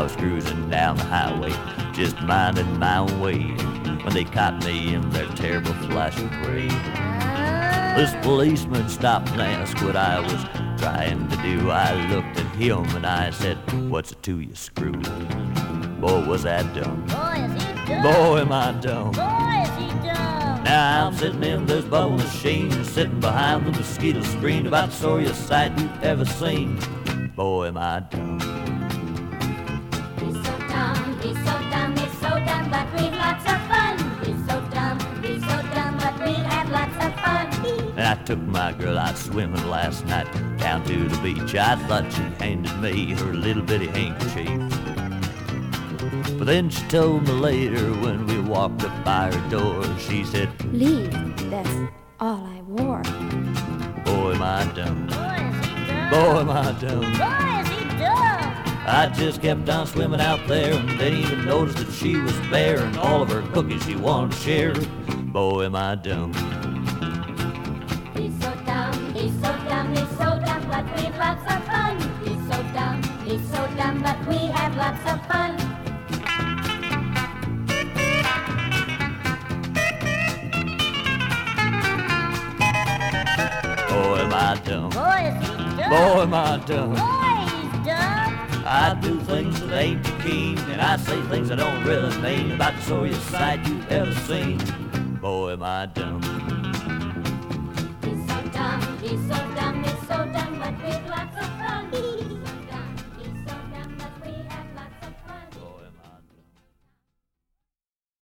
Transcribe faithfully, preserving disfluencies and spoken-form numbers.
I was cruising down the highway, just minding my own way, when they caught me in their terrible flashing gray. This policeman stopped and asked what I was trying to do. I looked at him and I said, "What's it to you, Screw?" Boy, was that dumb. Boy, is he dumb. Boy, am I dumb. Boy, is he dumb. Now I'm sitting in this bubble machine, sitting behind the mosquito screen, about the sorriest sight you've ever seen. Boy, am I dumb. He's so dumb, he's so dumb, he's so dumb, but we've lots of fun. He's so dumb, he's so dumb, but we've had lots of fun. And I took my girl out swimming last night down to the beach. I thought she handed me her little bitty handkerchief, but then she told me later when we walked up by her door, she said, "Leave, that's all I wore." Boy, am I dumb. Boy, is he dumb. Boy, am I dumb. Boy, is he dumb. I just kept on swimming out there and didn't even notice that she was there, and all of her cookies she wanted to share. Boy, am I dumb. He's so dumb, he's so dumb, he's so dumb, but we've lots of fun. He's so dumb, he's so dumb, but we have lots of fun. Boy, am I dumb. Boy, is he dumb. Boy, am I dumb. Boy, he's dumb. I do things that ain't too keen, and I say things I don't really mean, about the sorriest sight you've ever seen. Boy, am I dumb. He's so dumb, he's so